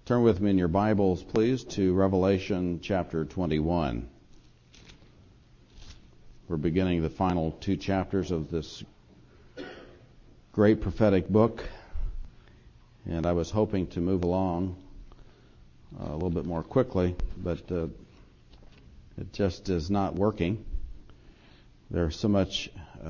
Turn with me in your Bibles, please, to Revelation chapter 21. We're beginning the final two chapters of this great prophetic book, and I was hoping to move along a little bit more quickly, but it just is not working. There's so much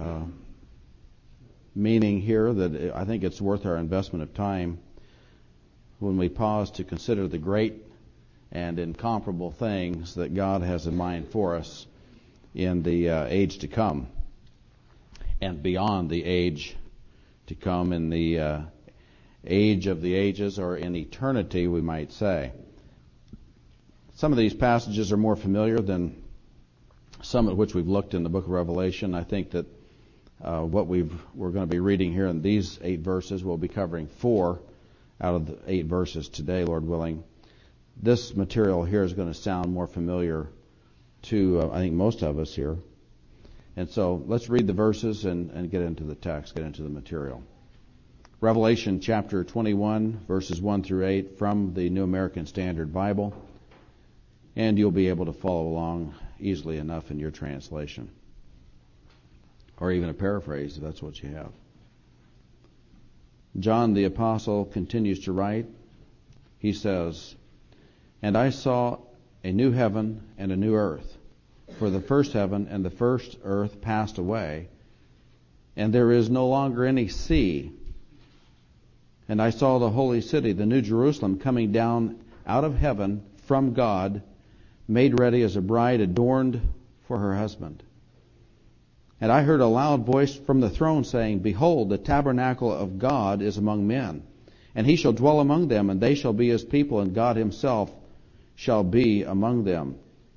meaning here that I think it's worth our investment of time when we pause to consider the great and incomparable things that God has in mind for us in the age to come and beyond the age to come, in the age of the ages, or in eternity, we might say. Some of these passages are more familiar than some of which we've looked in the book of Revelation. I think that what we're going to be reading here in these 8 verses, we'll be covering 4 out of the 8 verses today, Lord willing. This material here is going to sound more familiar to, I think, most of us here. And so let's read the verses and get into the text, get into the material. Revelation chapter 21, verses 1 through 8 from the New American Standard Bible. And you'll be able to follow along easily enough in your translation. Or even a paraphrase, if that's what you have. John the Apostle continues to write. He says, "And I saw a new heaven and a new earth, for the first heaven and the first earth passed away, and there is no longer any sea. And I saw the holy city, the New Jerusalem, coming down out of heaven from God, made ready as a bride adorned for her husband. And I heard a loud voice from the throne saying, Behold, the tabernacle of God is among men, and he shall dwell among them, and they shall be his people, and God himself shall be among them.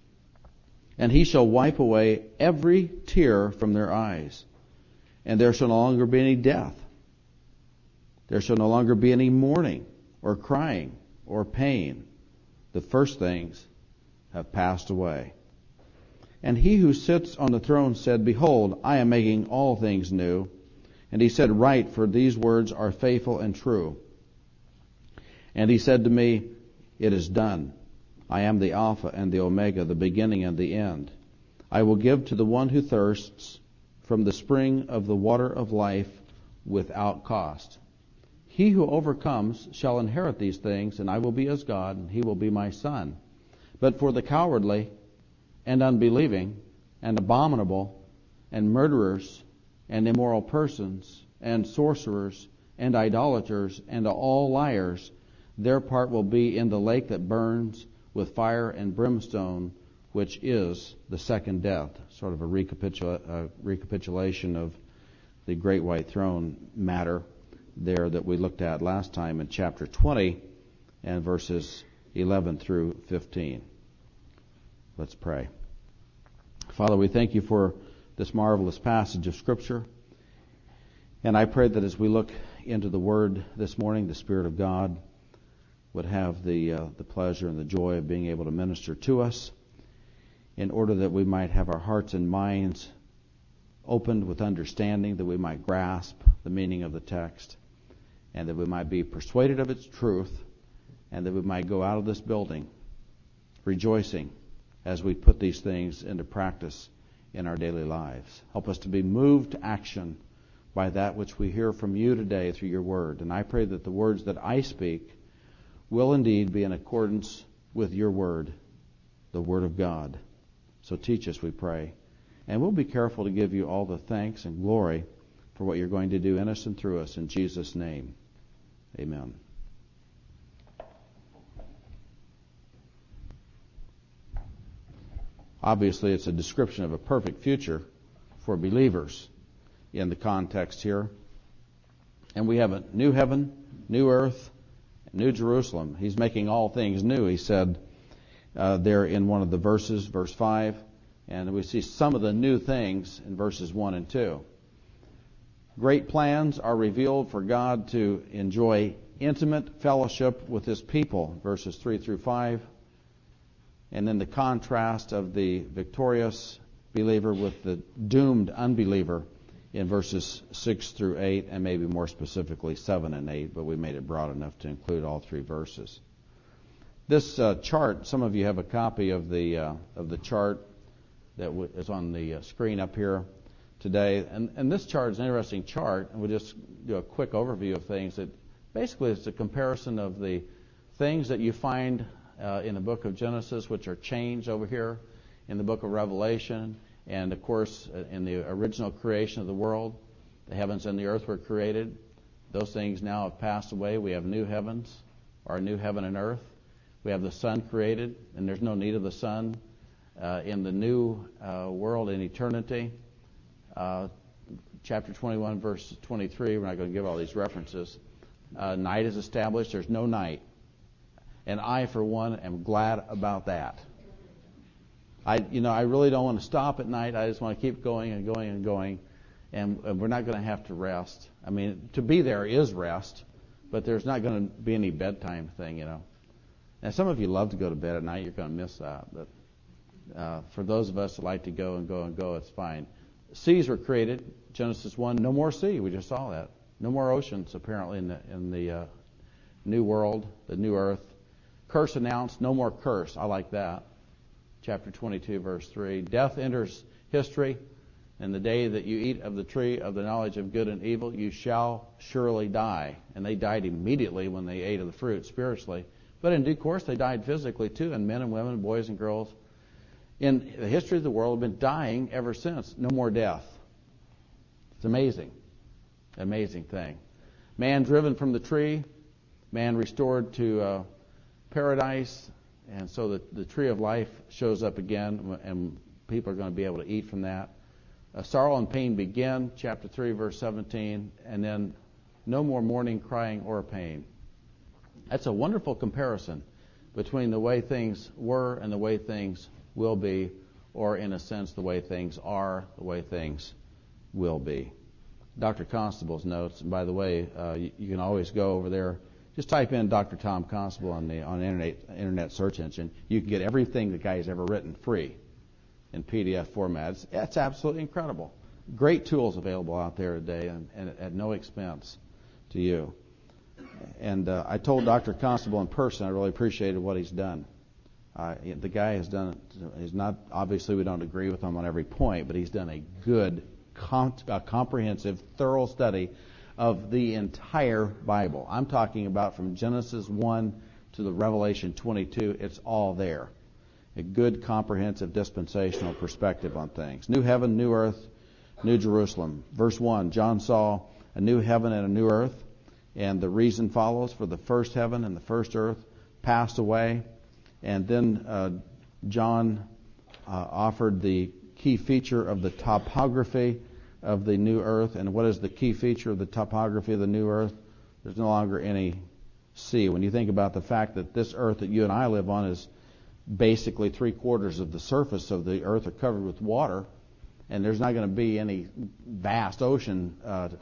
And he shall wipe away every tear from their eyes, and there shall no longer be any death. There shall no longer be any mourning, or crying, or pain. The first things have passed away. And he who sits on the throne said, Behold, I am making all things new. And he said, Write, for these words are faithful and true. And he said to me, It is done. I am the Alpha and the Omega, the beginning and the end. I will give to the one who thirsts from the spring of the water of life without cost. He who overcomes shall inherit these things, and I will be his God, and he will be my son. But for the cowardly and unbelieving and abominable and murderers and immoral persons and sorcerers and idolaters and all liars, their part will be in the lake that burns with fire and brimstone, which is the second death." Sort of a recapitulation of the great white throne matter there that we looked at last time in chapter 20 and verses 11 through 15. Let's pray. Father, we thank you for this marvelous passage of Scripture. And I pray that as we look into the Word this morning, the Spirit of God would have the pleasure and the joy of being able to minister to us, in order that we might have our hearts and minds opened with understanding, that we might grasp the meaning of the text, and that we might be persuaded of its truth, and that we might go out of this building rejoicing as we put these things into practice in our daily lives. Help us to be moved to action by that which we hear from you today through your word. And I pray that the words that I speak will indeed be in accordance with your word, the word of God. So teach us, we pray. And we'll be careful to give you all the thanks and glory for what you're going to do in us and through us. In Jesus' name, amen. Obviously, it's a description of a perfect future for believers in the context here. And we have a new heaven, new earth, new Jerusalem. He's making all things new, he said there in one of the verses, verse 5. And we see some of the new things in verses 1 and 2. Great plans are revealed for God to enjoy intimate fellowship with his people, verses 3 through 5. And then the contrast of the victorious believer with the doomed unbeliever in verses 6 through 8, and maybe more specifically 7 and 8, but we made it broad enough to include all 3 verses. This chart, some of you have a copy of the chart that is on the screen up here today. And this chart is an interesting chart, and we'll just do a quick overview of things. That basically is a comparison of the things that you find in the book of Genesis, which are changed over here in the book of Revelation, and of course in the original creation of the world. The heavens and the earth were created. Those things now have passed away. We have new heavens, or a new heaven and earth. We have the sun created, and there's no need of the sun in the new world in eternity. Chapter 21, verse 23, we're not going to give all these references. Night is established. There's no night. And I, for one, am glad about that. I really don't want to stop at night. I just want to keep going and going and going. And we're not going to have to rest. I mean, to be there is rest, but there's not going to be any bedtime thing, Now, some of you love to go to bed at night. You're going to miss that. But for those of us that like to go and go and go, it's fine. Seas were created. Genesis 1, no more sea. We just saw that. No more oceans, apparently, in the new world, the new earth. Curse announced, no more curse. I like that. Chapter 22, verse 3. Death enters history. And the day that you eat of the tree of the knowledge of good and evil, you shall surely die. And they died immediately when they ate of the fruit spiritually. But in due course, they died physically too, and men and women, boys and girls, in the history of the world, have been dying ever since. No more death. It's amazing. Amazing thing. Man driven from the tree, man restored to paradise, and so the tree of life shows up again, and people are going to be able to eat from that. Sorrow and pain begin, chapter 3, verse 17, and then no more mourning, crying, or pain. That's a wonderful comparison between the way things were and the way things will be, or in a sense, the way things are, the way things will be. Dr. Constable's notes, and by the way, you can always go over there. Just type in Dr. Tom Constable on the internet search engine. You can get everything the guy has ever written free in PDF format. It's absolutely incredible. Great tools available out there today, and at no expense to you. And I told Dr. Constable in person I really appreciated what he's done. The guy has done. He's not, obviously we don't agree with him on every point, but he's done a good, comprehensive, thorough study of the entire Bible. I'm talking about from Genesis 1 to the Revelation 22. It's all there. A good, comprehensive, dispensational perspective on things. New heaven, new earth, new Jerusalem. Verse 1, John saw a new heaven and a new earth, and the reason follows, for the first heaven and the first earth passed away. And then John offered the key feature of the topography of the new earth. And what is the key feature of the topography of the new earth? There's no longer any sea. When you think about the fact that this earth that you and I live on is basically 3/4 of the surface of the earth are covered with water, and there's not going to be any vast oceans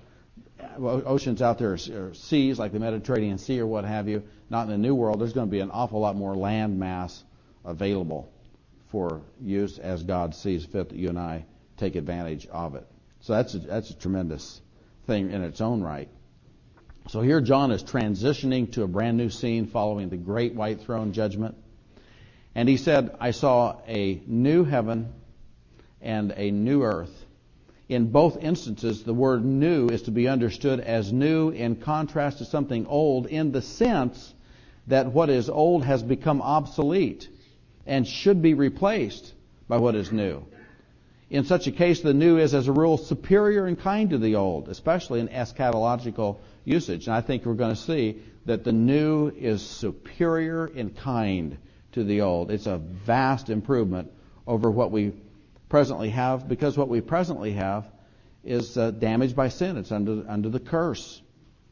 out there, or seas like the Mediterranean Sea or what have you. Not in the New World. There's going to be an awful lot more land mass available for use as God sees fit that you and I take advantage of it. So that's a tremendous thing in its own right. So here John is transitioning to a brand new scene following the great white throne judgment. And he said, I saw a new heaven and a new earth. In both instances, the word new is to be understood as new in contrast to something old, in the sense that what is old has become obsolete and should be replaced by what is new. In such a case, the new is, as a rule, superior in kind to the old, especially in eschatological usage. And I think we're going to see that the new is superior in kind to the old. It's a vast improvement over what we presently have, because what we presently have is damaged by sin. It's under the curse.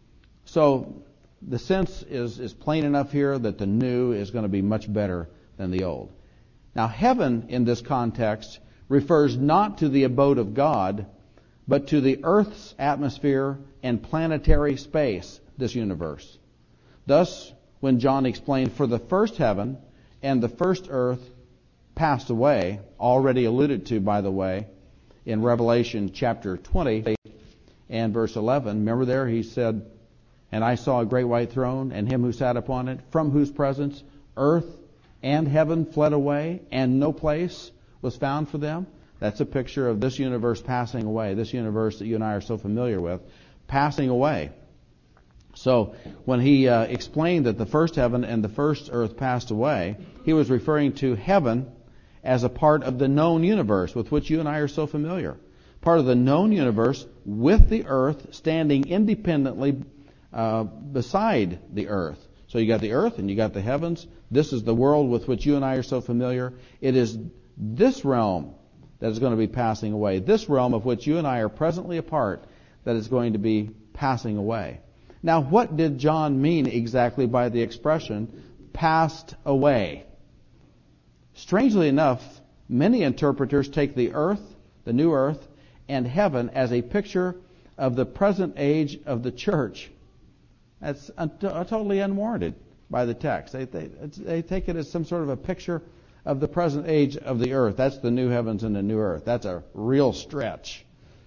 So the sense is plain enough here that the new is going to be much better than the old. Now, heaven in this context refers not to the abode of God, but to the earth's atmosphere and planetary space, this universe. Thus, when John explained, for the first heaven and the first earth passed away, already alluded to, by the way, in Revelation chapter 20 and verse 11. Remember there he said, and I saw a great white throne and him who sat upon it, from whose presence earth and heaven fled away, and no place was found for them. That's a picture of this universe passing away, this universe that you and I are so familiar with, passing away. So when he explained that the first heaven and the first earth passed away, he was referring to heaven as a part of the known universe with which you and I are so familiar. Part of the known universe with the earth standing independently beside the earth. So you got the earth and you got the heavens. This is the world with which you and I are so familiar. It is this realm that is going to be passing away. This realm of which you and I are presently a part that is going to be passing away. Now, what did John mean exactly by the expression passed away? Strangely enough, many interpreters take the earth, the new earth, and heaven as a picture of the present age of the church. That's totally unwarranted by the text. They take it as some sort of a picture of the present age of the earth. That's the new heavens and the new earth. That's a real stretch.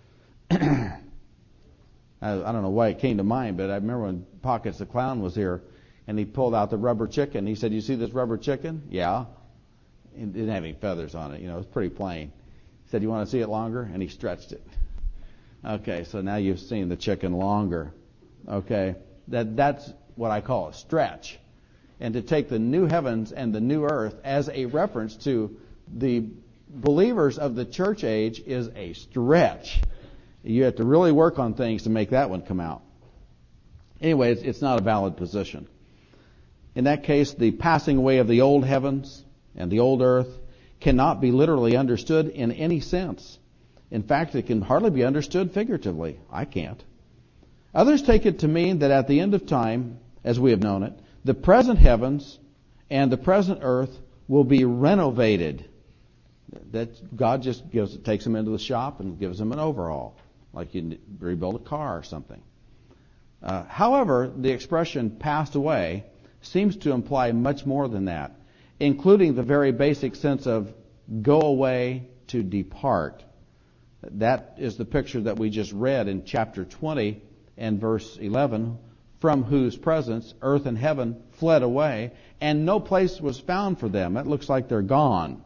I don't know why it came to mind, but I remember when Pockets the Clown was here, and he pulled out the rubber chicken. He said, "You see this rubber chicken?" Yeah. It didn't have any feathers on it. It was pretty plain. He said, "You want to see it longer?" And he stretched it. Okay, so now you've seen the chicken longer. Okay, that's what I call a stretch. And to take the new heavens and the new earth as a reference to the believers of the church age is a stretch. You have to really work on things to make that one come out. Anyway, it's not a valid position. In that case, the passing away of the old heavens and the old earth cannot be literally understood in any sense. In fact, it can hardly be understood figuratively. I can't. Others take it to mean that at the end of time, as we have known it, the present heavens and the present earth will be renovated. That God just takes them into the shop and gives them an overhaul, like you rebuild a car or something. However, the expression passed away seems to imply much more than that, including the very basic sense of go away to depart. That is the picture that we just read in chapter 20 and verse 11, from whose presence earth and heaven fled away, and no place was found for them. It looks like they're gone.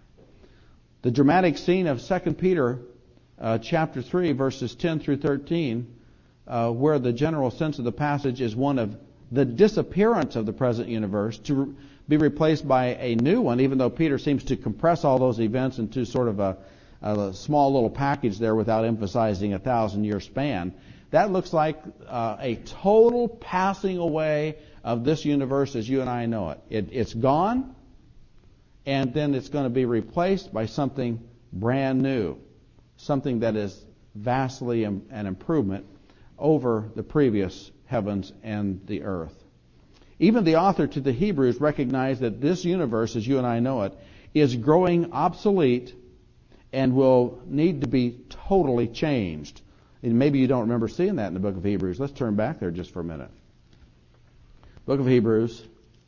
The dramatic scene of 2 Peter chapter 3, verses 10 through 13, where the general sense of the passage is one of the disappearance of the present universe to be replaced by a new one, even though Peter seems to compress all those events into sort of a small little package there without emphasizing a 1,000-year span. That looks like a total passing away of this universe as you and I know it. It's gone, and then it's going to be replaced by something brand new, something that is vastly an improvement over the previous heavens and the earth. Even the author to the Hebrews recognized that this universe, as you and I know it, is growing obsolete and will need to be totally changed. And maybe you don't remember seeing that in the book of Hebrews. Let's turn back there just for a minute. Book of Hebrews.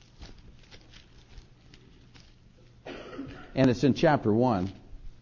And it's in chapter 1,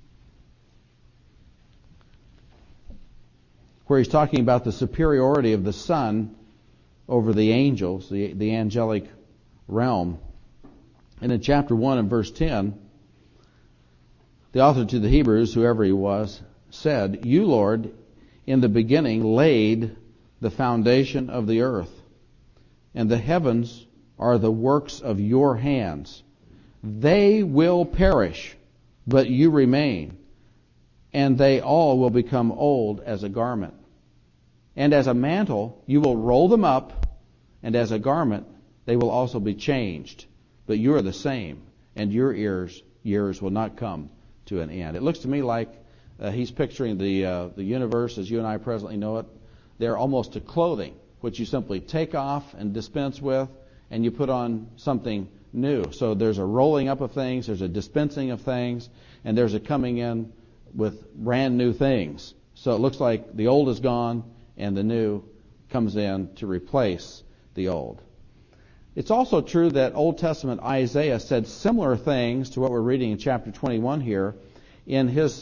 where he's talking about the superiority of the Son over the angels, the angelic realm. And in chapter 1 and verse 10, the author to the Hebrews, whoever he was, said, "You, Lord, in the beginning laid the foundation of the earth, and the heavens are the works of your hands. They will perish, but you remain, and they all will become old as a garment. And as a mantle you will roll them up, and as a garment they will also be changed. But you are the same, and your years will not come to an end." It looks to me like he's picturing the universe as you and I presently know it. They're almost a clothing, which you simply take off and dispense with, and you put on something new. So there's a rolling up of things, there's a dispensing of things, and there's a coming in with brand new things. So it looks like the old is gone, and the new comes in to replace the old. It's also true that Old Testament Isaiah said similar things to what we're reading in chapter 21 here in his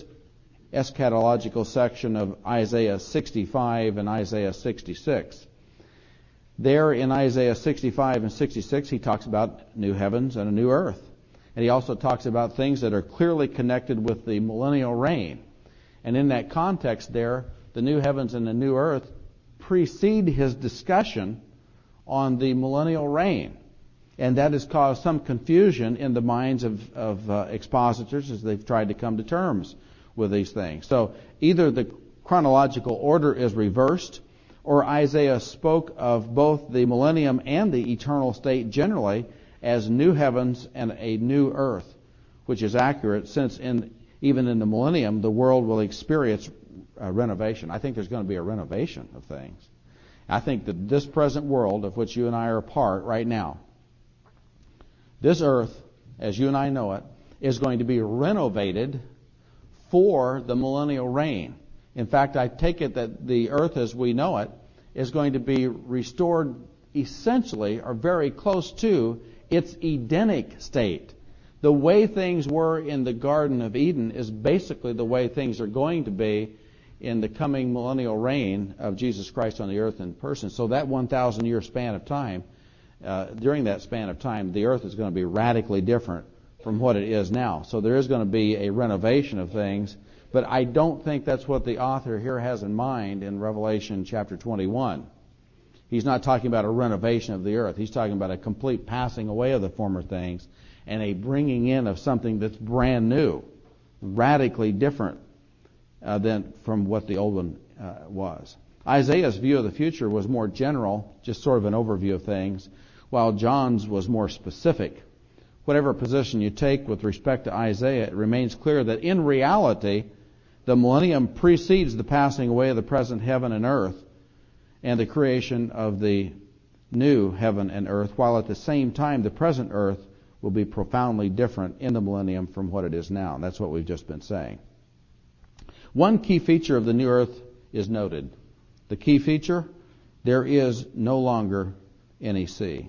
eschatological section of Isaiah 65 and Isaiah 66. There in Isaiah 65 and 66, he talks about new heavens and a new earth. And he also talks about things that are clearly connected with the millennial reign. And in that context there, the new heavens and the new earth precede his discussion on the millennial reign. And that has caused some confusion in the minds of expositors as they've tried to come to terms with these things. So either the chronological order is reversed, or Isaiah spoke of both the millennium and the eternal state generally as new heavens and a new earth, which is accurate since even in the millennium the world will experience renovation. I think there's going to be a renovation of things. I think that this present world of which you and I are a part right now, this earth, as you and I know it, is going to be renovated for the millennial reign. In fact, I take it that the earth as we know it is going to be restored essentially or very close to its Edenic state. The way things were in the Garden of Eden is basically the way things are going to be in the coming millennial reign of Jesus Christ on the earth in person. So that 1,000-year span of time, during that span of time, the earth is going to be radically different from what it is now. So there is going to be a renovation of things, but I don't think that's what the author here has in mind in Revelation chapter 21. He's not talking about a renovation of the earth. He's talking about a complete passing away of the former things and a bringing in of something that's brand new, radically different than from what the old one was. Isaiah's view of the future was more general, just sort of an overview of things, while John's was more specific. Whatever position you take with respect to Isaiah, it remains clear that in reality, the millennium precedes the passing away of the present heaven and earth and the creation of the new heaven and earth, while at the same time the present earth will be profoundly different in the millennium from what it is now. And that's what we've just been saying. One key feature of the new earth is noted. The key feature, there is no longer any sea.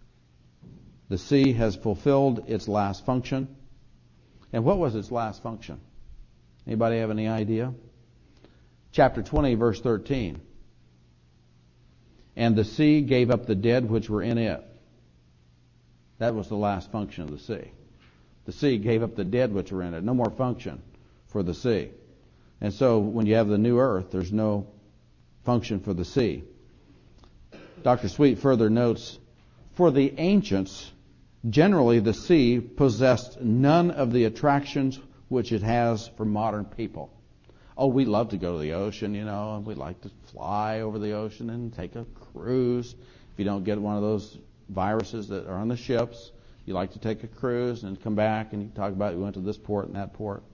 The sea has fulfilled its last function. And what was its last function? Anybody have any idea? Chapter 20, verse 13. And the sea gave up the dead which were in it. That was the last function of the sea. The sea gave up the dead which were in it. No more function for the sea. And so when you have the new earth, there's no function for the sea. Dr. Sweet further notes, for the ancients, generally the sea possessed none of the attractions which it has for modern people. Oh, we love to go to the ocean, and we like to fly over the ocean and take a cruise. If you don't get one of those viruses that are on the ships, you like to take a cruise and come back and you talk about you went to this port and that port.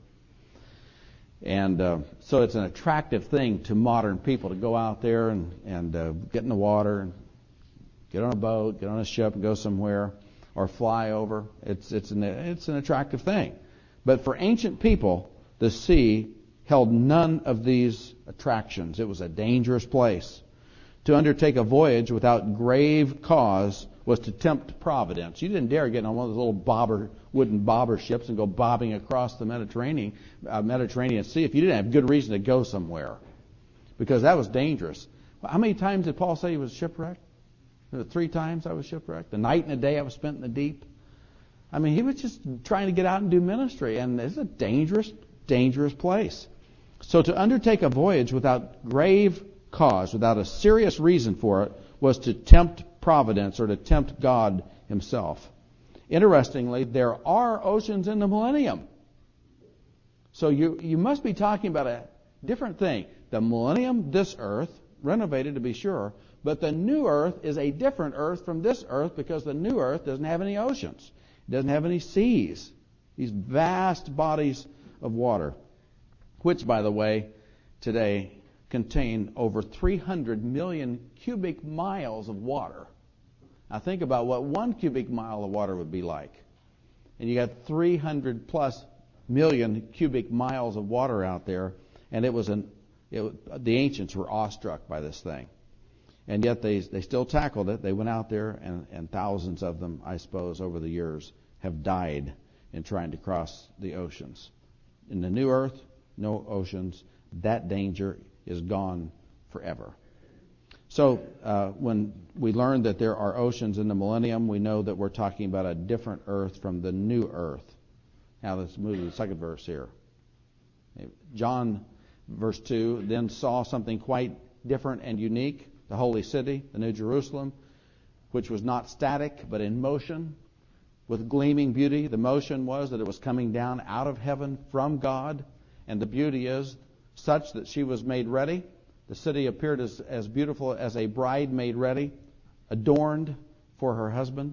And so it's an attractive thing to modern people to go out there and get in the water and get on a boat, get on a ship and go somewhere or fly over. It's an attractive thing. But for ancient people, the sea held none of these attractions. It was a dangerous place. To undertake a voyage without grave cause was to tempt providence. You didn't dare get on one of those little wooden bobber ships and go bobbing across the Mediterranean Sea if you didn't have good reason to go somewhere, because that was dangerous. How many times did Paul say he was shipwrecked? 3 times I was shipwrecked. The night and the day I was spent in the deep. I mean, he was just trying to get out and do ministry, and it's a dangerous, dangerous place. So to undertake a voyage without grave cause, without a serious reason for it, was to tempt providence or to tempt God himself. Interestingly, there are oceans in the millennium. So you must be talking about a different thing. The millennium, this earth, renovated to be sure, but the new earth is a different earth from this earth because the new earth doesn't have any oceans. It doesn't have any seas. These vast bodies of water, which, by the way, today contain over 300 million cubic miles of water. Now think about what 1 cubic mile of water would be like. And you got 300 plus million cubic miles of water out there, and the ancients were awestruck by this thing. And yet they still tackled it. They went out there, and thousands of them, I suppose, over the years have died in trying to cross the oceans. In the new earth, no oceans. That danger is gone forever. So when we learn that there are oceans in the millennium, we know that we're talking about a different earth from the new earth. Now let's move to the second verse here. John, verse 2, then saw something quite different and unique, the holy city, the New Jerusalem, which was not static but in motion with gleaming beauty. The motion was that it was coming down out of heaven from God, and the beauty is such that she was made ready. The city appeared as beautiful as a bride made ready, adorned for her husband.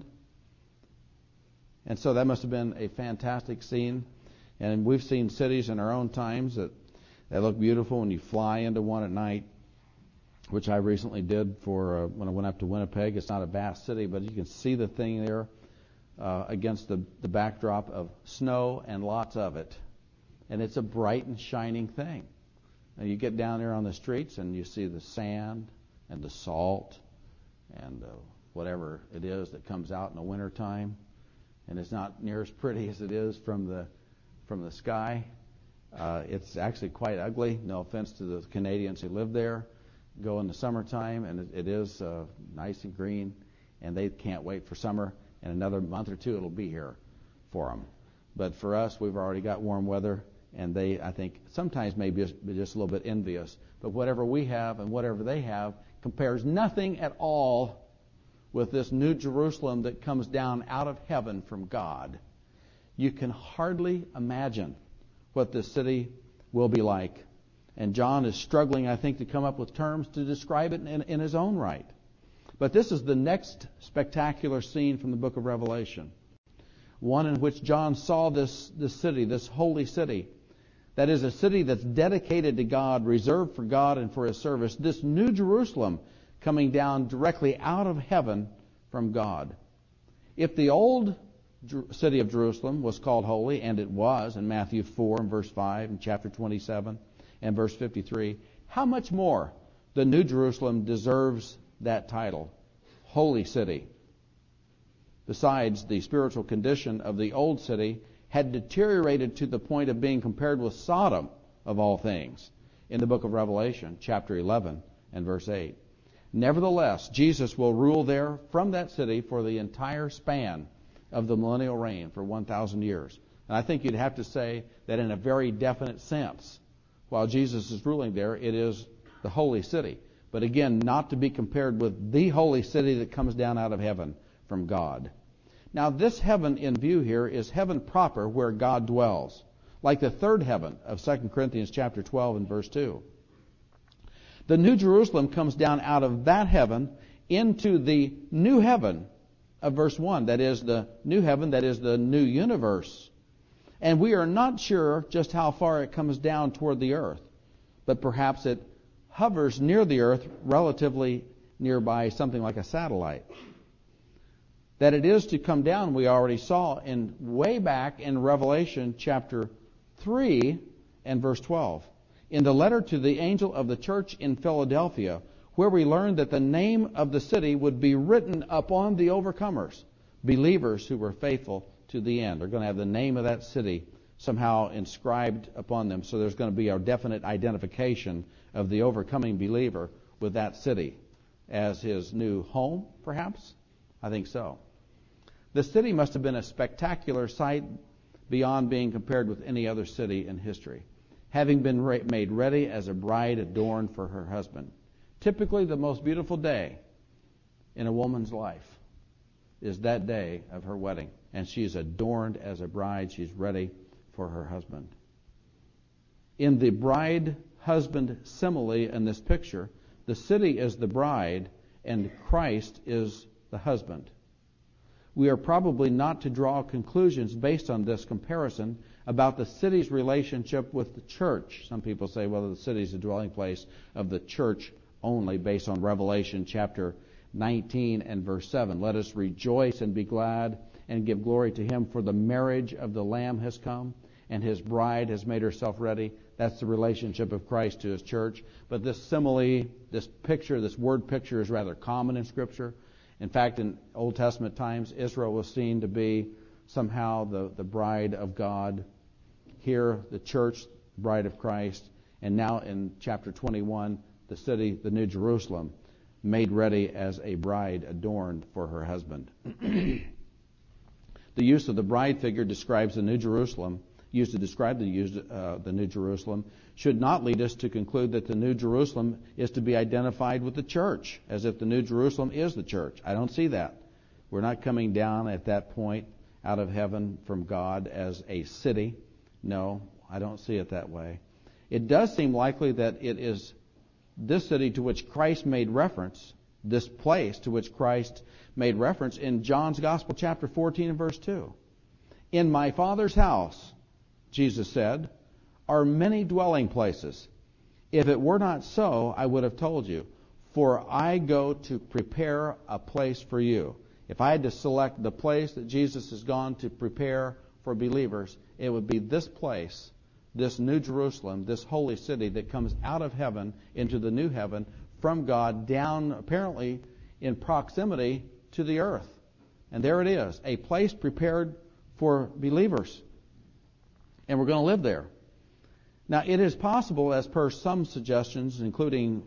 And so that must have been a fantastic scene. And we've seen cities in our own times that look beautiful when you fly into one at night, which I recently did for when I went up to Winnipeg. It's not a vast city, but you can see the thing there against the backdrop of snow and lots of it. And it's a bright and shining thing. And you get down there on the streets and you see the sand and the salt and whatever it is that comes out in the wintertime. And it's not near as pretty as it is from the sky. It's actually quite ugly. No offense to the Canadians who live there. Go in the summertime, and it is nice and green, and they can't wait for summer. In another month or two, it'll be here for them. But for us, we've already got warm weather, and they, I think, sometimes may be just a little bit envious. But whatever we have and whatever they have compares nothing at all with this New Jerusalem that comes down out of heaven from God. You can hardly imagine what this city will be like. And John is struggling, I think, to come up with terms to describe it in his own right. But this is the next spectacular scene from the book of Revelation. One in which John saw this city, this holy city. That is a city that's dedicated to God, reserved for God and for His service. This New Jerusalem coming down directly out of heaven from God. If the old city of Jerusalem was called holy, and it was in Matthew 4 and verse 5 and chapter 27 and verse 53, how much more the New Jerusalem deserves that title, holy city. Besides, the spiritual condition of the old city had deteriorated to the point of being compared with Sodom, of all things, in the book of Revelation, chapter 11 and verse 8. Nevertheless, Jesus will rule there from that city for the entire span of the millennial reign for 1,000 years. And I think you'd have to say that in a very definite sense, while Jesus is ruling there, it is the holy city. But again, not to be compared with the holy city that comes down out of heaven from God. Now, this heaven in view here is heaven proper, where God dwells, like the third heaven of 2 Corinthians chapter 12 and verse 2. The New Jerusalem comes down out of that heaven into the new heaven of verse 1. That is the new heaven, that is the new universe. And we are not sure just how far it comes down toward the earth, but perhaps it hovers near the earth, relatively nearby, something like a satellite. That it is to come down, we already saw in way back in Revelation chapter 3 and verse 12. In the letter to the angel of the church in Philadelphia, where we learned that the name of the city would be written upon the overcomers, believers who were faithful to the end. They're going to have the name of that city somehow inscribed upon them. So there's going to be a definite identification of the overcoming believer with that city as his new home, perhaps? I think so. The city must have been a spectacular sight beyond being compared with any other city in history, having been made ready as a bride adorned for her husband. Typically, the most beautiful day in a woman's life is that day of her wedding. And she's adorned as a bride. She's ready for her husband. In the bride-husband simile in this picture, the city is the bride and Christ is the husband. We are probably not to draw conclusions based on this comparison about the city's relationship with the church. Some people say, well, the city is the dwelling place of the church only, based on Revelation chapter 19 and verse 7. Let us rejoice and be glad and give glory to Him, for the marriage of the Lamb has come, and His bride has made herself ready. That's the relationship of Christ to His church. But this simile, this picture, this word picture is rather common in Scripture. In fact, in Old Testament times, Israel was seen to be somehow the bride of God. Here, the church, bride of Christ. And now in chapter 21, the city, the New Jerusalem, made ready as a bride adorned for her husband. The use of the bride figure describes the New Jerusalem, used to describe the New Jerusalem, should not lead us to conclude that the New Jerusalem is to be identified with the church, as if the New Jerusalem is the church. I don't see that. We're not coming down at that point out of heaven from God as a city. No, I don't see it that way. It does seem likely that it is this city to which Christ made reference, this place to which Christ made reference in John's Gospel, chapter 14 and verse 2. In my Father's house, Jesus said, are many dwelling places. If it were not so, I would have told you, for I go to prepare a place for you. If I had to select the place that Jesus has gone to prepare for believers, it would be this place, this New Jerusalem, this holy city that comes out of heaven into the new heaven from God down apparently in proximity to the earth. And there it is, a place prepared for believers. And we're going to live there. Now, it is possible, as per some suggestions, including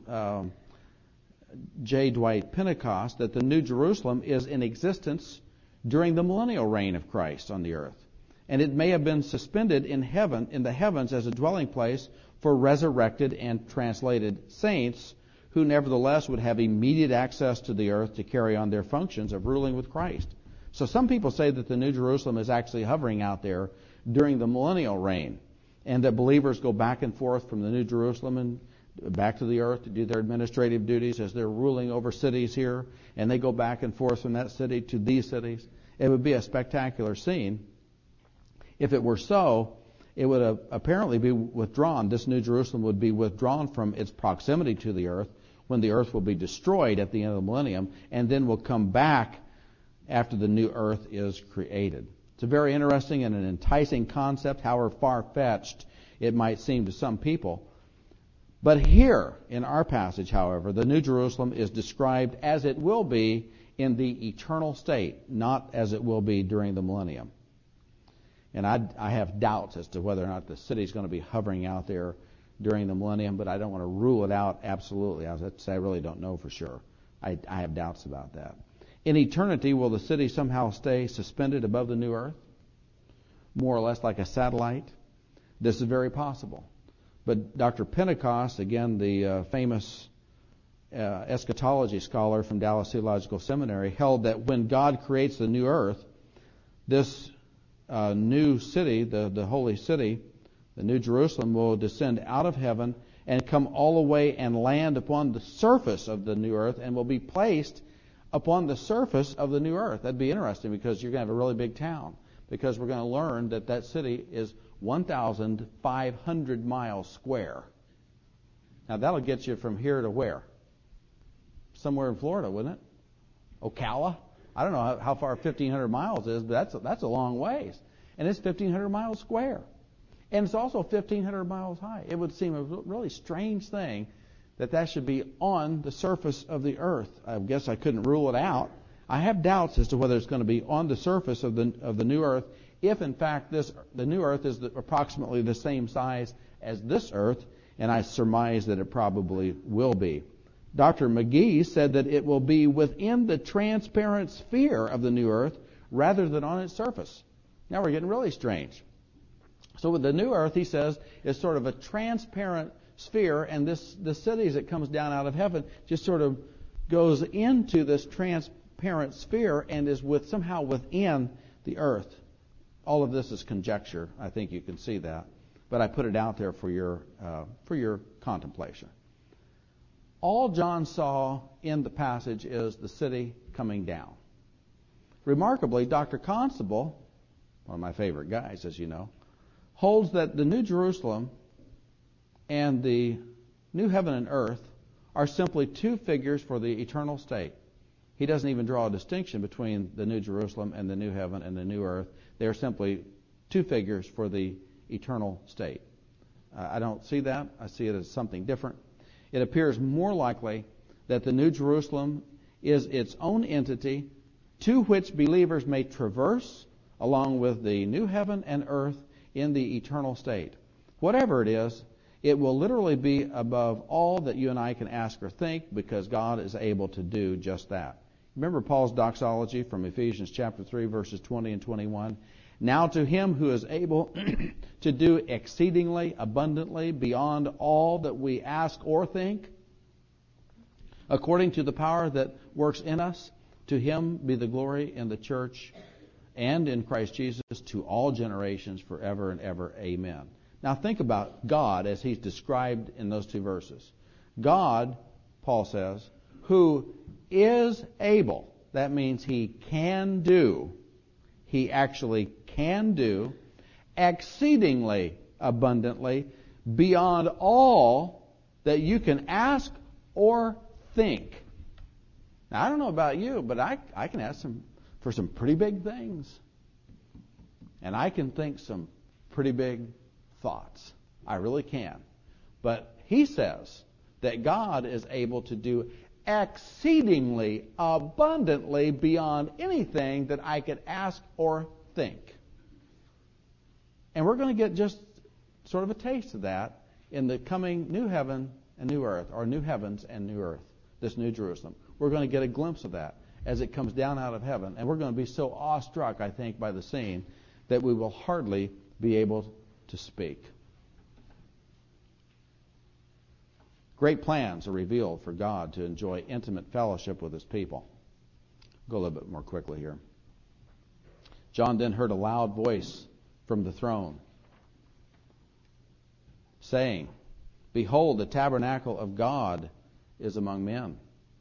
J. Dwight Pentecost, that the New Jerusalem is in existence during the millennial reign of Christ on the earth. And it may have been suspended in heaven, in the heavens, as a dwelling place for resurrected and translated saints who nevertheless would have immediate access to the earth to carry on their functions of ruling with Christ. So some people say that the New Jerusalem is actually hovering out there during the millennial reign, and that believers go back and forth from the New Jerusalem and back to the earth to do their administrative duties as they're ruling over cities here, and they go back and forth from that city to these cities. It would be a spectacular scene. If it were so, it would apparently be withdrawn. This New Jerusalem would be withdrawn from its proximity to the earth when the earth will be destroyed at the end of the millennium, and then will come back after the new earth is created. It's a very interesting and an enticing concept, however far-fetched it might seem to some people. But here, in our passage, however, the New Jerusalem is described as it will be in the eternal state, not as it will be during the millennium. And I have doubts as to whether or not the city is going to be hovering out there during the millennium, but I don't want to rule it out absolutely. I really don't know for sure. I have doubts about that. In eternity, will the city somehow stay suspended above the new earth? More or less like a satellite? This is very possible. But Dr. Pentecost, again, the famous eschatology scholar from Dallas Theological Seminary, held that when God creates the new earth, this new city, the holy city, the New Jerusalem, will descend out of heaven and come all the way and land upon the surface of the new earth and will be placed upon the surface of the new earth. That'd be interesting because you're going to have a really big town, because we're going to learn that that city is 1,500 miles square. Now that'll get you from here to where? Somewhere in Florida, wouldn't it? Ocala? I don't know how far 1,500 miles is, but that's a long ways. And it's 1,500 miles square. And it's also 1,500 miles high. It would seem a really strange thing that should be on the surface of the earth. I guess I couldn't rule it out. I have doubts as to whether it's going to be on the surface of the new earth, if in fact the new earth is approximately the same size as this earth, and I surmise that it probably will be. Dr. McGee said that it will be within the transparent sphere of the new earth rather than on its surface. Now we're getting really strange. So with the new earth, he says, is sort of a transparent sphere, and the city as it comes down out of heaven just sort of goes into this transparent sphere and is somehow within the earth. All of this is conjecture. I think you can see that, but I put it out there for your contemplation. All John saw in the passage is the city coming down. Remarkably, Dr. Constable, one of my favorite guys, as you know, holds that the New Jerusalem and the new heaven and earth are simply two figures for the eternal state. He doesn't even draw a distinction between the New Jerusalem and the new heaven and the new earth. They are simply two figures for the eternal state. I don't see that. I see it as something different. It appears more likely that the New Jerusalem is its own entity to which believers may traverse along with the new heaven and earth in the eternal state. Whatever it is, It will literally be above all that you and I can ask or think, because God is able to do just that. Remember Paul's doxology from Ephesians chapter 3, verses 20 and 21? Now to him who is able to do exceedingly abundantly beyond all that we ask or think, according to the power that works in us, to him be the glory in the church and in Christ Jesus to all generations forever and ever. Amen. Now think about God as he's described in those two verses. God, Paul says, who is able. That means he can do. He actually can do exceedingly abundantly beyond all that you can ask or think. Now, I don't know about you, but I can ask for some pretty big things. And I can think some pretty big thoughts. I really can. But he says that God is able to do exceedingly abundantly beyond anything that I could ask or think. And we're going to get just sort of a taste of that in the coming new heaven and new earth, or new heavens and new earth, this new Jerusalem. We're going to get a glimpse of that as it comes down out of heaven. And we're going to be so awestruck, I think, by the scene that we will hardly be able to speak. Great plans are revealed for God to enjoy intimate fellowship with his people. Go a little bit more quickly here. John then heard a loud voice from the throne saying, "Behold, the tabernacle of God is among men.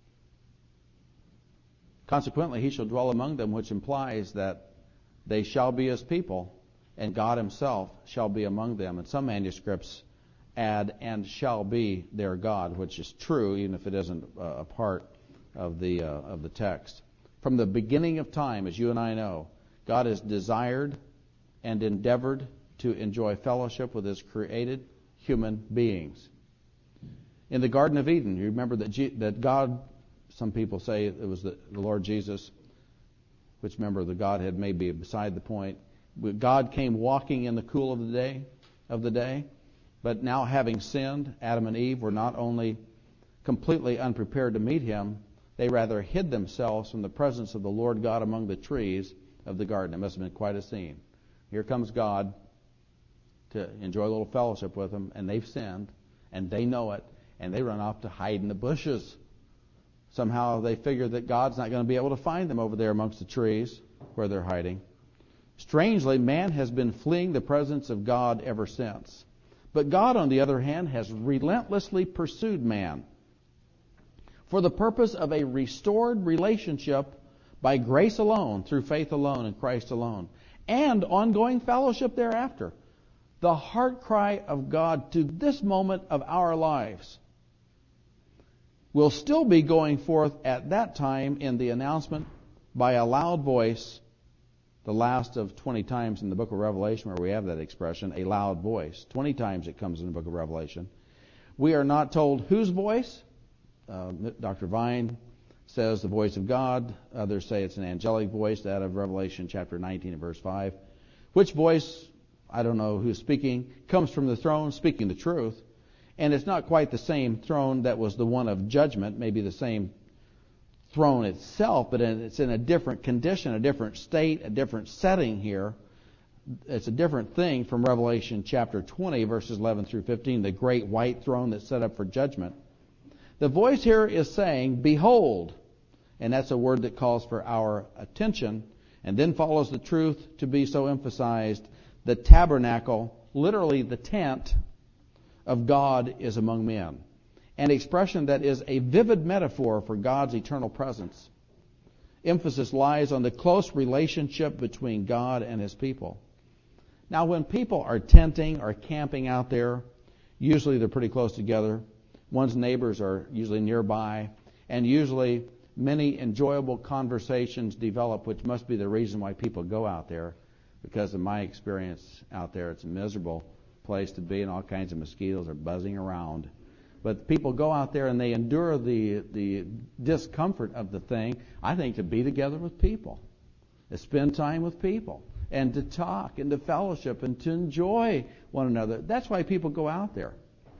Consequently, he shall dwell among them," which implies that they shall be his people, and God himself shall be among them. And some manuscripts add, "and shall be their God," which is true, even if it isn't a part of the text. From the beginning of time, as you and I know, God has desired and endeavored to enjoy fellowship with his created human beings. In the Garden of Eden, you remember that God, some people say it was the Lord Jesus, which member of the Godhead may be beside the point. God came walking in the cool of the day, but now having sinned, Adam and Eve were not only completely unprepared to meet him, they rather hid themselves from the presence of the Lord God among the trees of the garden. It must have been quite a scene. Here comes God to enjoy a little fellowship with them, and they've sinned, and they know it, and they run off to hide in the bushes. Somehow they figure that God's not going to be able to find them over there amongst the trees where they're hiding. Strangely, man has been fleeing the presence of God ever since. But God, on the other hand, has relentlessly pursued man for the purpose of a restored relationship by grace alone, through faith alone, in Christ alone, and ongoing fellowship thereafter. The heart cry of God to this moment of our lives will still be going forth at that time in the announcement by a loud voice, the last of 20 times in the book of Revelation where we have that expression, a loud voice. 20 times it comes in the book of Revelation. We are not told whose voice. Dr. Vine says the voice of God. Others say it's an angelic voice, that of Revelation chapter 19 and verse 5. Which voice, I don't know who's speaking, comes from the throne speaking the truth. And it's not quite the same throne that was the one of judgment, maybe the same throne itself, but it's in a different condition, a different state, a different setting here. It's a different thing from Revelation chapter 20, verses 11 through 15, the great white throne that's set up for judgment. The voice here is saying, "Behold," and that's a word that calls for our attention, and then follows the truth to be so emphasized. The tabernacle, literally the tent of God, is among men. An expression that is a vivid metaphor for God's eternal presence. Emphasis lies on the close relationship between God and his people. Now, when people are tenting or camping out there, usually they're pretty close together. One's neighbors are usually nearby, and usually many enjoyable conversations develop, which must be the reason why people go out there. Because of my experience out there, it's a miserable place to be, and all kinds of mosquitoes are buzzing around. But people go out there and they endure the discomfort of the thing, I think, to be together with people, to spend time with people, and to talk and to fellowship and to enjoy one another. That's why people go out there.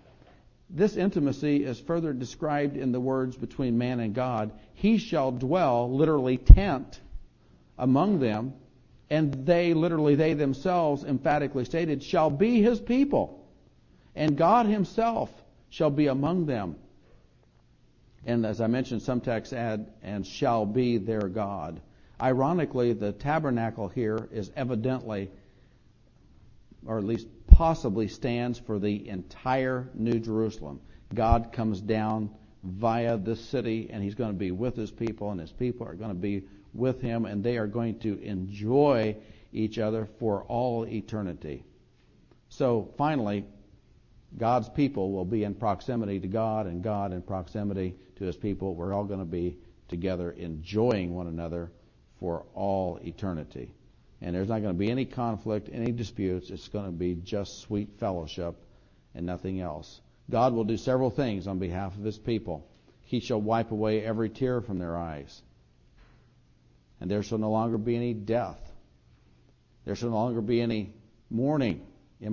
this intimacy is further described in the words between man and God. He shall dwell, literally tent, among them, and they, literally they themselves, emphatically stated, shall be his people. And God himself shall be among them. And as I mentioned, some texts add, and shall be their God. Ironically, the tabernacle here is evidently, or at least possibly, stands for the entire New Jerusalem. God comes down via this city, and he's going to be with his people, and his people are going to be with him, and they are going to enjoy each other for all eternity. So finally, God's people will be in proximity to God, and God in proximity to his people. We're all going to be together enjoying one another for all eternity. And there's not going to be any conflict, any disputes. It's going to be just sweet fellowship and nothing else. God will do several things on behalf of his people. He shall wipe away every tear from their eyes. And there shall no longer be any death. There shall no longer be any mourning,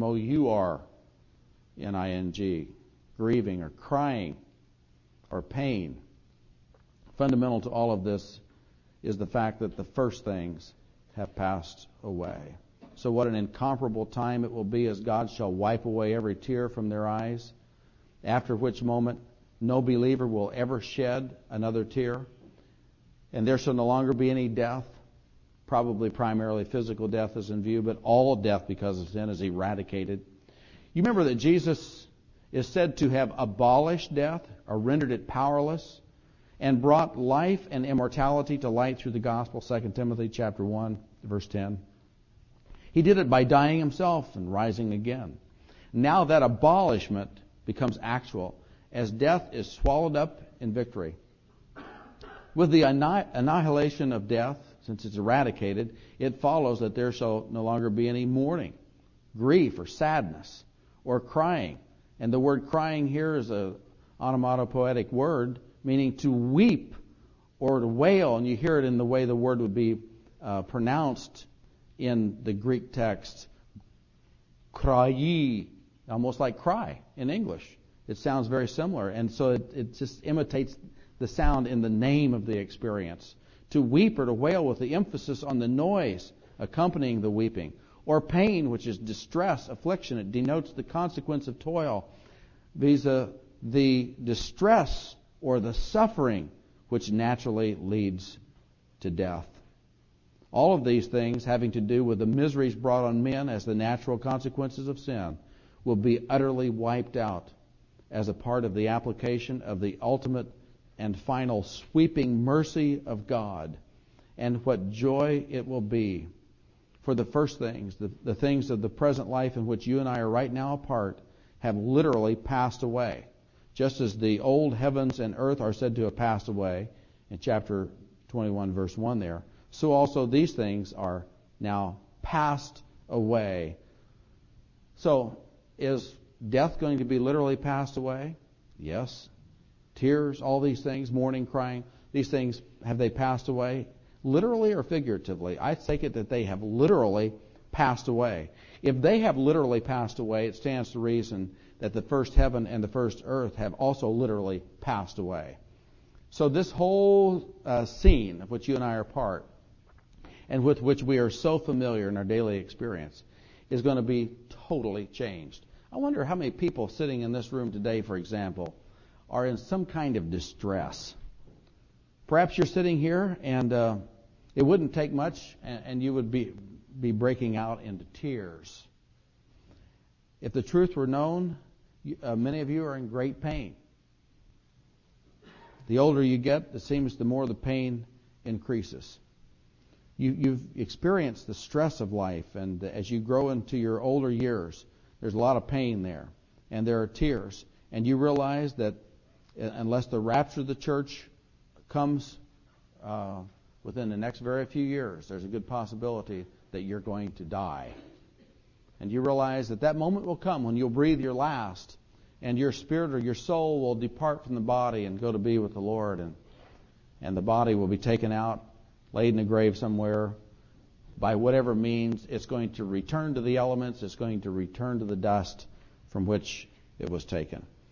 M-O-U-R-N-I-N-G, grieving or crying or pain. Fundamental to all of this is the fact that the first things have passed away. So what an incomparable time it will be as God shall wipe away every tear from their eyes, after which moment no believer will ever shed another tear. And there shall no longer be any death. Probably primarily physical death is in view, but all death because of sin is eradicated. You remember that Jesus is said to have abolished death or rendered it powerless and brought life and immortality to light through the gospel, 2 Timothy chapter 1, verse 10. He did it by dying himself and rising again. Now that abolishment becomes actual as death is swallowed up in victory. With the annihilation of death, since it's eradicated, it follows that there shall no longer be any mourning, grief, or sadness, or crying. And the word crying here is an onomatopoetic word, meaning to weep or to wail. And you hear it in the way the word would be pronounced in the Greek text, kryi, almost like cry in English. It sounds very similar. And so it just imitates the sound in the name of the experience. To weep or to wail with the emphasis on the noise accompanying the weeping. Or pain, which is distress, affliction. It denotes the consequence of toil. Vis-a the distress or the suffering which naturally leads to death. All of these things having to do with the miseries brought on men as the natural consequences of sin will be utterly wiped out as a part of the application of the ultimate and final sweeping mercy of God. And what joy it will be for the first things, the things of the present life in which you and I are right now a part, have literally passed away. Just as the old heavens and earth are said to have passed away in chapter 21, verse 1 there, so also these things are now passed away. So, is death going to be literally passed away? Yes. Tears, all these things, mourning, crying, these things, have they passed away? Literally or figuratively? I take it that they have literally passed away. If they have literally passed away, it stands to reason that the first heaven and the first earth have also literally passed away. So this whole scene of which you and I are part, and with which we are so familiar in our daily experience, is going to be totally changed. I wonder how many people sitting in this room today, for example, are in some kind of distress. Perhaps you're sitting here and it wouldn't take much and you would be breaking out into tears. If the truth were known, many of you are in great pain. The older you get, it seems the more the pain increases. You've experienced the stress of life, and as you grow into your older years, there's a lot of pain there, and there are tears. And you realize that unless the rapture of the church comes within the next very few years, there's a good possibility that you're going to die. And you realize that moment will come when you'll breathe your last, and your spirit or your soul will depart from the body and go to be with the Lord, and the body will be taken out, laid in a grave somewhere. By whatever means, it's going to return to the elements, it's going to return to the dust from which it was taken.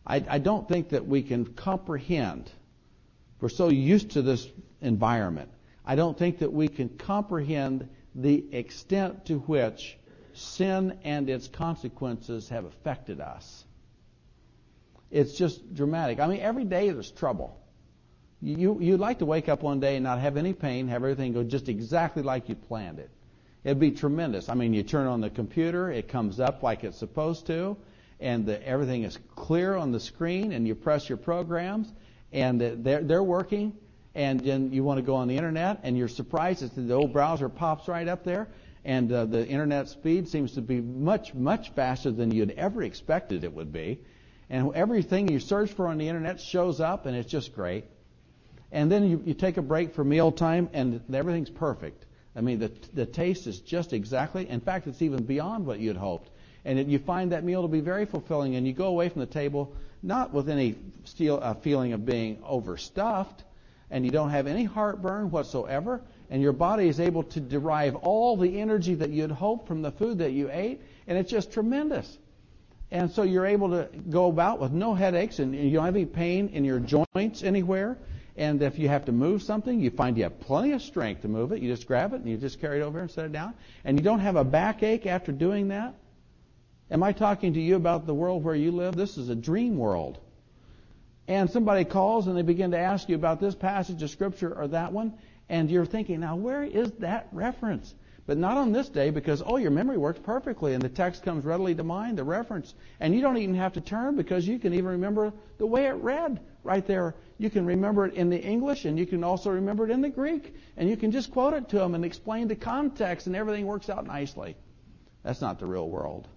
I don't think that we can comprehend. We're so used to this environment. I don't think that we can comprehend the extent to which sin and its consequences have affected us. It's just dramatic. I mean, every day there's trouble. You'd like to wake up one day and not have any pain, have everything go just exactly like you planned it. It'd be tremendous. I mean, you turn on the computer, it comes up like it's supposed to, and everything is clear on the screen, and you press your programs, and they're working, and then you want to go on the internet, and you're surprised that the old browser pops right up there, and the internet speed seems to be much, much faster than you'd ever expected it would be. And everything you search for on the internet shows up, and it's just great. And then you take a break for meal time, and everything's perfect. I mean, the taste is just exactly, in fact, it's even beyond what you'd hoped. And you find that meal to be very fulfilling, and you go away from the table not with any feeling of being overstuffed, and you don't have any heartburn whatsoever, and your body is able to derive all the energy that you'd hoped from the food that you ate, and it's just tremendous. And so you're able to go about with no headaches, and you don't have any pain in your joints anywhere. And if you have to move something, you find you have plenty of strength to move it. You just grab it and you just carry it over and set it down. And you don't have a backache after doing that. Am I talking to you about the world where you live? This is a dream world. And somebody calls and they begin to ask you about this passage of Scripture or that one. And you're thinking, now where is that reference? But not on this day because, your memory works perfectly and the text comes readily to mind, the reference. And you don't even have to turn because you can even remember the way it read right there. You can remember it in the English and you can also remember it in the Greek. And you can just quote it to them and explain the context and everything works out nicely. That's not the real world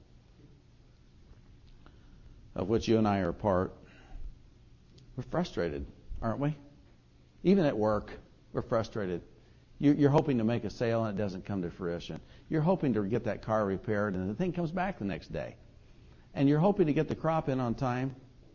of which you and I are a part. We're frustrated, aren't we? Even at work, we're frustrated. You're hoping to make a sale and it doesn't come to fruition. You're hoping to get that car repaired and the thing comes back the next day. And you're hoping to get the crop in on time.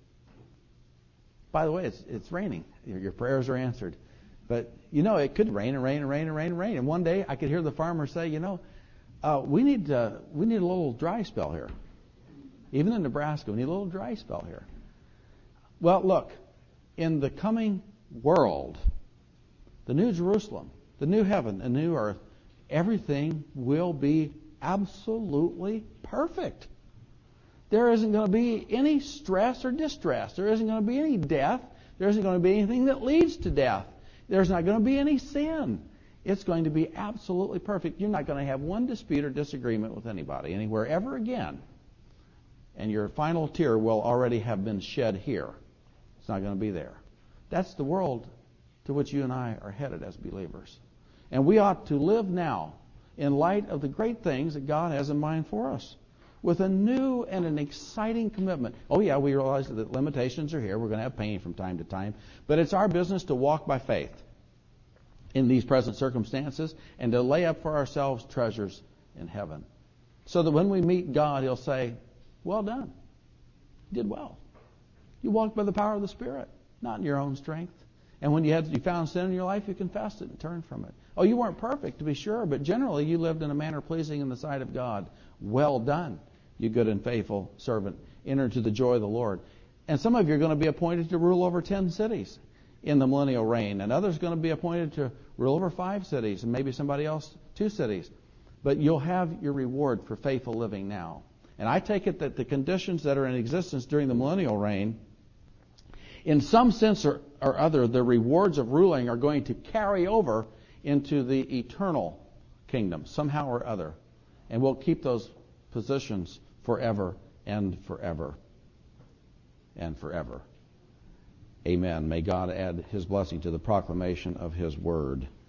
By the way, it's raining. Your prayers are answered. But, it could rain and rain and rain and rain and rain. And one day I could hear the farmer say, we need a little dry spell here. Even in Nebraska, we need a little dry spell here. Well, look, in the coming world, the New Jerusalem, the new heaven and new earth, everything will be absolutely perfect. There isn't going to be any stress or distress. There isn't going to be any death. There isn't going to be anything that leads to death. There's not going to be any sin. It's going to be absolutely perfect. You're not going to have one dispute or disagreement with anybody anywhere ever again. And your final tear will already have been shed here. It's not going to be there. That's the world to which you and I are headed as believers. And we ought to live now in light of the great things that God has in mind for us with a new and an exciting commitment. Oh, yeah, we realize that limitations are here. We're going to have pain from time to time. But it's our business to walk by faith in these present circumstances and to lay up for ourselves treasures in heaven. So that when we meet God, He'll say, well done. You did well. You walked by the power of the Spirit, not in your own strength. And when you found sin in your life, you confessed it and turned from it. Oh, you weren't perfect, to be sure, but generally you lived in a manner pleasing in the sight of God. Well done, you good and faithful servant. Enter into the joy of the Lord. And some of you are going to be appointed to rule over 10 cities in the millennial reign, and others are going to be appointed to rule over 5 cities, and maybe somebody else 2 cities. But you'll have your reward for faithful living now. And I take it that the conditions that are in existence during the millennial reign, in some sense or other, the rewards of ruling are going to carry over into the eternal kingdom, somehow or other. And we'll keep those positions forever and forever and forever. Amen. May God add His blessing to the proclamation of His word.